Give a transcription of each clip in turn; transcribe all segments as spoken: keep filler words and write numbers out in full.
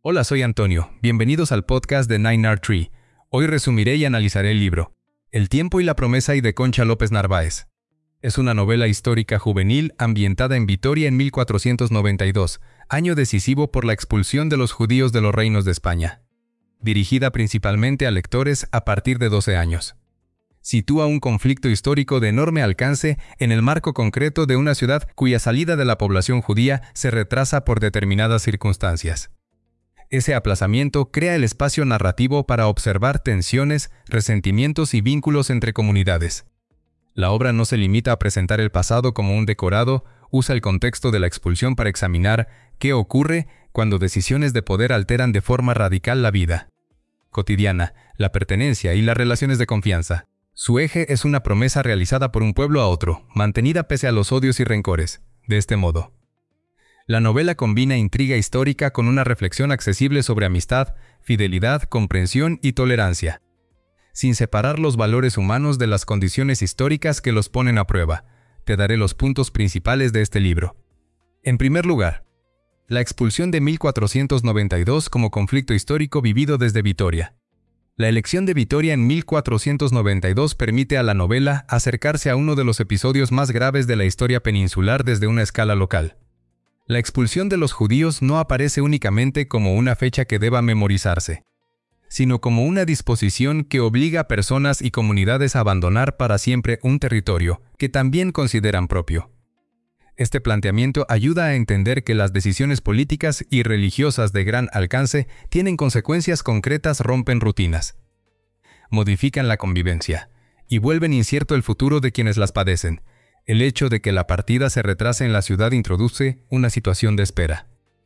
Hola, soy Antonio. Bienvenidos al podcast de Nine Art Tree. Hoy resumiré y analizaré el libro El tiempo y la promesa y de Concha López Narváez. Es una novela histórica juvenil ambientada en Vitoria en mil cuatrocientos noventa y dos, año decisivo por la expulsión de los judíos de los reinos de España. Dirigida principalmente a lectores a partir de doce años. Sitúa un conflicto histórico de enorme alcance en el marco concreto de una ciudad cuya salida de la población judía se retrasa por determinadas circunstancias. Ese aplazamiento crea el espacio narrativo para observar tensiones, resentimientos y vínculos entre comunidades. La obra no se limita a presentar el pasado como un decorado, usa el contexto de la expulsión para examinar qué ocurre cuando decisiones de poder alteran de forma radical la vida cotidiana, la pertenencia y las relaciones de confianza. Su eje es una promesa realizada por un pueblo a otro, mantenida pese a los odios y rencores. De este modo, la novela combina intriga histórica con una reflexión accesible sobre amistad, fidelidad, comprensión y tolerancia, sin separar los valores humanos de las condiciones históricas que los ponen a prueba. Te daré los puntos principales de este libro. En primer lugar, la expulsión de mil cuatrocientos noventa y dos como conflicto histórico vivido desde Vitoria. La elección de Vitoria en mil cuatrocientos noventa y dos permite a la novela acercarse a uno de los episodios más graves de la historia peninsular desde una escala local. La expulsión de los judíos no aparece únicamente como una fecha que deba memorizarse, sino como una disposición que obliga a personas y comunidades a abandonar para siempre un territorio que también consideran propio. Este planteamiento ayuda a entender que las decisiones políticas y religiosas de gran alcance tienen consecuencias concretas, rompen rutinas, modifican la convivencia y vuelven incierto el futuro de quienes las padecen. El hecho de que la partida se retrase en la ciudad introduce una situación de espera.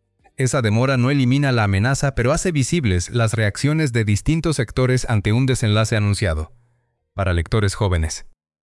Esa demora no elimina la amenaza, pero hace visibles las reacciones de distintos sectores ante un desenlace anunciado. Para lectores jóvenes,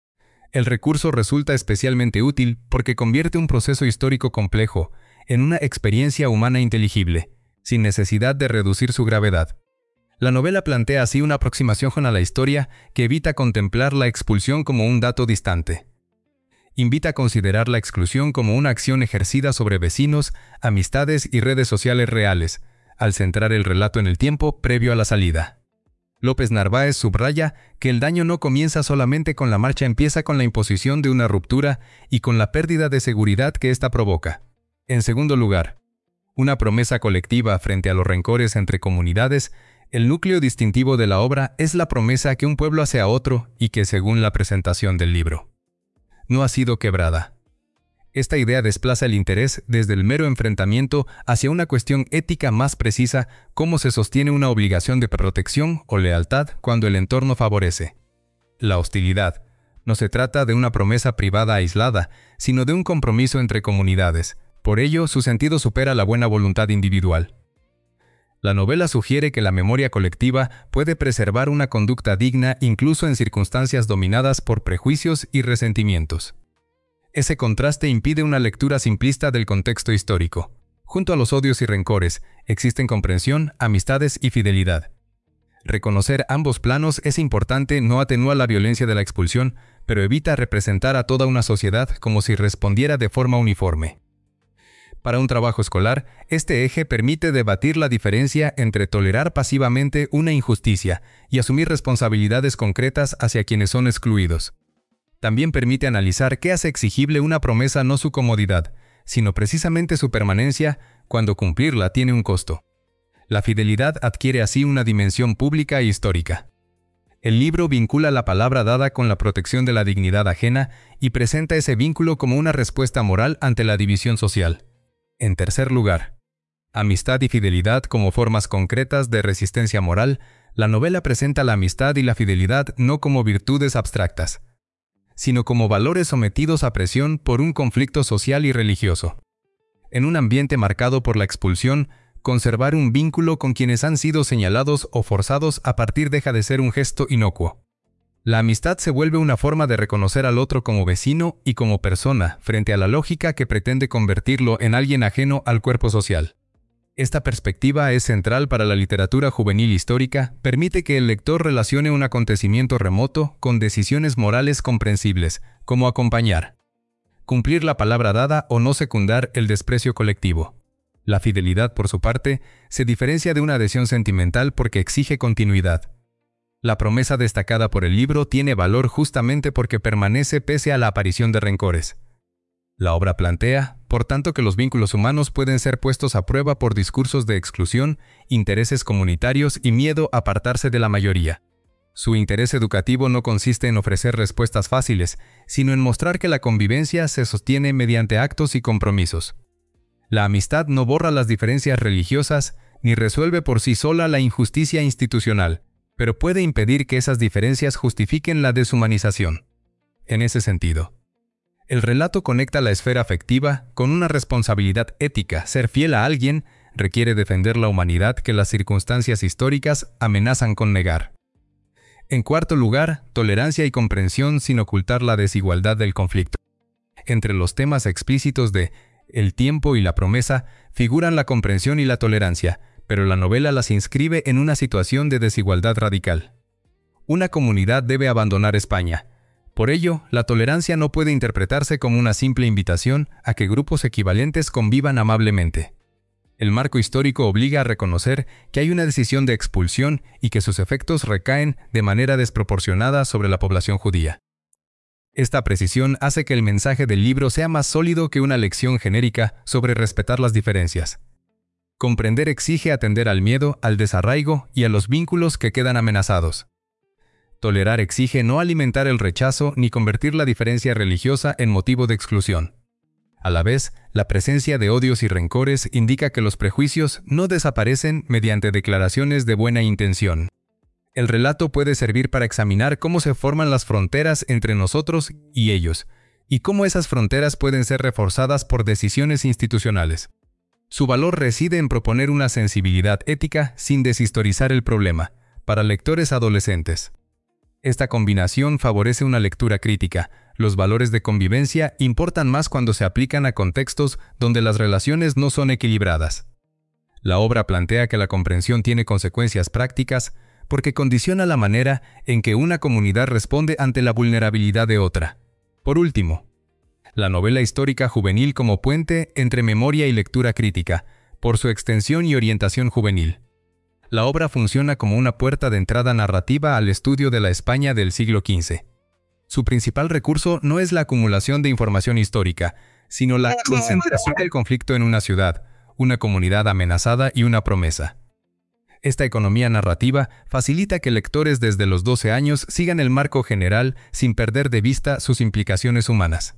el recurso resulta especialmente útil porque convierte un proceso histórico complejo en una experiencia humana inteligible, sin necesidad de reducir su gravedad. La novela plantea así una aproximación a la historia que evita contemplar la expulsión como un dato distante. Invita a considerar la exclusión como una acción ejercida sobre vecinos, amistades y redes sociales reales, al centrar el relato en el tiempo previo a la salida. López Narváez subraya que el daño no comienza solamente con la marcha, empieza con la imposición de una ruptura y con la pérdida de seguridad que ésta provoca. En segundo lugar, una promesa colectiva frente a los rencores entre comunidades. El núcleo distintivo de la obra es la promesa que un pueblo hace a otro y que, según la presentación del libro, no ha sido quebrada. Esta idea desplaza el interés desde el mero enfrentamiento hacia una cuestión ética más precisa: cómo se sostiene una obligación de protección o lealtad cuando el entorno favorece la hostilidad. No se trata de una promesa privada aislada, sino de un compromiso entre comunidades. Por ello, su sentido supera la buena voluntad individual. La novela sugiere que la memoria colectiva puede preservar una conducta digna incluso en circunstancias dominadas por prejuicios y resentimientos. Ese contraste impide una lectura simplista del contexto histórico. Junto a los odios y rencores, existen comprensión, amistades y fidelidad. Reconocer ambos planos es importante, no atenúa la violencia de la expulsión, pero evita representar a toda una sociedad como si respondiera de forma uniforme. Para un trabajo escolar, este eje permite debatir la diferencia entre tolerar pasivamente una injusticia y asumir responsabilidades concretas hacia quienes son excluidos. También permite analizar qué hace exigible una promesa, no su comodidad, sino precisamente su permanencia cuando cumplirla tiene un costo. La fidelidad adquiere así una dimensión pública e histórica. El libro vincula la palabra dada con la protección de la dignidad ajena y presenta ese vínculo como una respuesta moral ante la división social. En tercer lugar, amistad y fidelidad como formas concretas de resistencia moral. La novela presenta la amistad y la fidelidad no como virtudes abstractas, sino como valores sometidos a presión por un conflicto social y religioso. En un ambiente marcado por la expulsión, conservar un vínculo con quienes han sido señalados o forzados a partir deja de ser un gesto inocuo. La amistad se vuelve una forma de reconocer al otro como vecino y como persona, frente a la lógica que pretende convertirlo en alguien ajeno al cuerpo social. Esta perspectiva es central para la literatura juvenil histórica, permite que el lector relacione un acontecimiento remoto con decisiones morales comprensibles, como acompañar, cumplir la palabra dada o no secundar el desprecio colectivo. La fidelidad, por su parte, se diferencia de una adhesión sentimental porque exige continuidad. La promesa destacada por el libro tiene valor justamente porque permanece pese a la aparición de rencores. La obra plantea, por tanto, que los vínculos humanos pueden ser puestos a prueba por discursos de exclusión, intereses comunitarios y miedo a apartarse de la mayoría. Su interés educativo no consiste en ofrecer respuestas fáciles, sino en mostrar que la convivencia se sostiene mediante actos y compromisos. La amistad no borra las diferencias religiosas ni resuelve por sí sola la injusticia institucional, pero puede impedir que esas diferencias justifiquen la deshumanización. En ese sentido, el relato conecta la esfera afectiva con una responsabilidad ética. Ser fiel a alguien requiere defender la humanidad que las circunstancias históricas amenazan con negar. En cuarto lugar, tolerancia y comprensión sin ocultar la desigualdad del conflicto. Entre los temas explícitos de El tiempo y la promesa figuran la comprensión y la tolerancia, pero la novela las inscribe en una situación de desigualdad radical. Una comunidad debe abandonar España. Por ello, la tolerancia no puede interpretarse como una simple invitación a que grupos equivalentes convivan amablemente. El marco histórico obliga a reconocer que hay una decisión de expulsión y que sus efectos recaen de manera desproporcionada sobre la población judía. Esta precisión hace que el mensaje del libro sea más sólido que una lección genérica sobre respetar las diferencias. Comprender exige atender al miedo, al desarraigo y a los vínculos que quedan amenazados. Tolerar exige no alimentar el rechazo ni convertir la diferencia religiosa en motivo de exclusión. A la vez, la presencia de odios y rencores indica que los prejuicios no desaparecen mediante declaraciones de buena intención. El relato puede servir para examinar cómo se forman las fronteras entre nosotros y ellos, y cómo esas fronteras pueden ser reforzadas por decisiones institucionales. Su valor reside en proponer una sensibilidad ética sin deshistorizar el problema, para lectores adolescentes. Esta combinación favorece una lectura crítica. Los valores de convivencia importan más cuando se aplican a contextos donde las relaciones no son equilibradas. La obra plantea que la comprensión tiene consecuencias prácticas porque condiciona la manera en que una comunidad responde ante la vulnerabilidad de otra. Por último, la novela histórica juvenil como puente entre memoria y lectura crítica, por su extensión y orientación juvenil. La obra funciona como una puerta de entrada narrativa al estudio de la España del siglo quince. Su principal recurso no es la acumulación de información histórica, sino la concentración del conflicto en una ciudad, una comunidad amenazada y una promesa. Esta economía narrativa facilita que lectores desde los doce años sigan el marco general sin perder de vista sus implicaciones humanas.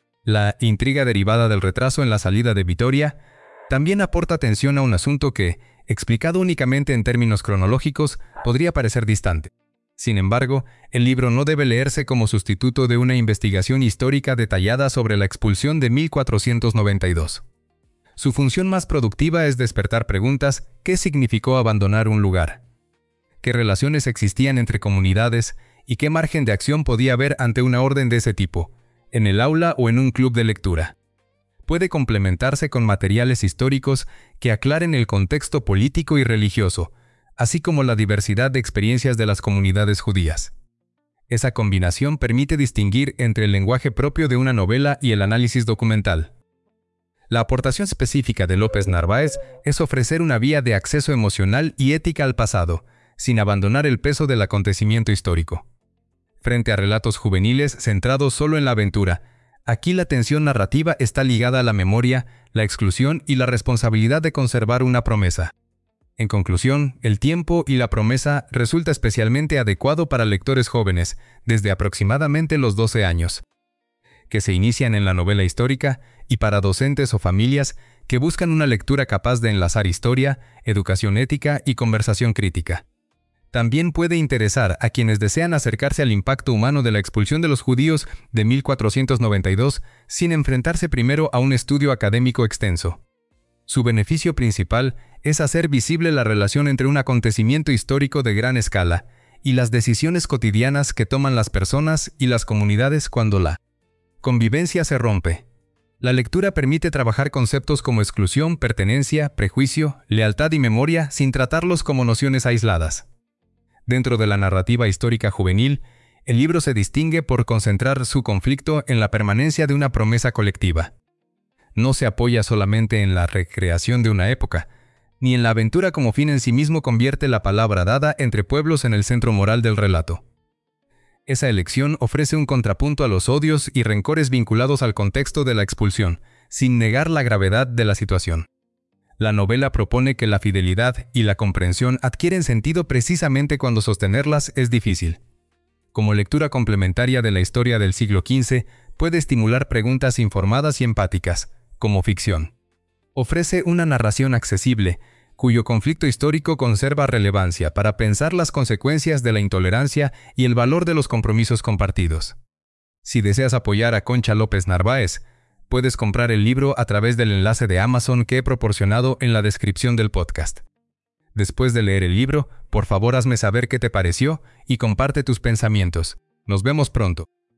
La intriga derivada del retraso en la salida de Vitoria también aporta atención a un asunto que, explicado únicamente en términos cronológicos, podría parecer distante. Sin embargo, el libro no debe leerse como sustituto de una investigación histórica detallada sobre la expulsión de mil cuatrocientos noventa y dos. Su función más productiva es despertar preguntas: ¿qué significó abandonar un lugar? ¿Qué relaciones existían entre comunidades? ¿Y qué margen de acción podía haber ante una orden de ese tipo, en el aula o en un club de lectura? Puede complementarse con materiales históricos que aclaren el contexto político y religioso, así como la diversidad de experiencias de las comunidades judías. Esa combinación permite distinguir entre el lenguaje propio de una novela y el análisis documental. La aportación específica de López Narváez es ofrecer una vía de acceso emocional y ética al pasado, sin abandonar el peso del acontecimiento histórico. Frente a relatos juveniles centrados solo en la aventura, aquí la tensión narrativa está ligada a la memoria, la exclusión y la responsabilidad de conservar una promesa. En conclusión, El tiempo y la promesa resulta especialmente adecuado para lectores jóvenes, desde aproximadamente los doce años, que se inician en la novela histórica, y para docentes o familias que buscan una lectura capaz de enlazar historia, educación ética y conversación crítica. También puede interesar a quienes desean acercarse al impacto humano de la expulsión de los judíos de mil cuatrocientos noventa y dos sin enfrentarse primero a un estudio académico extenso. Su beneficio principal es hacer visible la relación entre un acontecimiento histórico de gran escala y las decisiones cotidianas que toman las personas y las comunidades cuando la convivencia se rompe. La lectura permite trabajar conceptos como exclusión, pertenencia, prejuicio, lealtad y memoria sin tratarlos como nociones aisladas. Dentro de la narrativa histórica juvenil, el libro se distingue por concentrar su conflicto en la permanencia de una promesa colectiva. no se apoya solamente en la recreación de una época, ni en la aventura como fin en sí mismo convierte la palabra dada entre pueblos en el centro moral del relato. Esa elección ofrece un contrapunto a los odios y rencores vinculados al contexto de la expulsión, sin negar la gravedad de la situación. La novela propone que la fidelidad y la comprensión adquieren sentido precisamente cuando sostenerlas es difícil. Como lectura complementaria de la historia del siglo quince, puede estimular preguntas informadas y empáticas, como ficción. Ofrece una narración accesible, cuyo conflicto histórico conserva relevancia para pensar las consecuencias de la intolerancia y el valor de los compromisos compartidos. Si deseas apoyar a Concha López Narváez, puedes comprar el libro a través del enlace de Amazon que he proporcionado en la descripción del podcast. Después de leer el libro, por favor hazme saber qué te pareció y comparte tus pensamientos. Nos vemos pronto.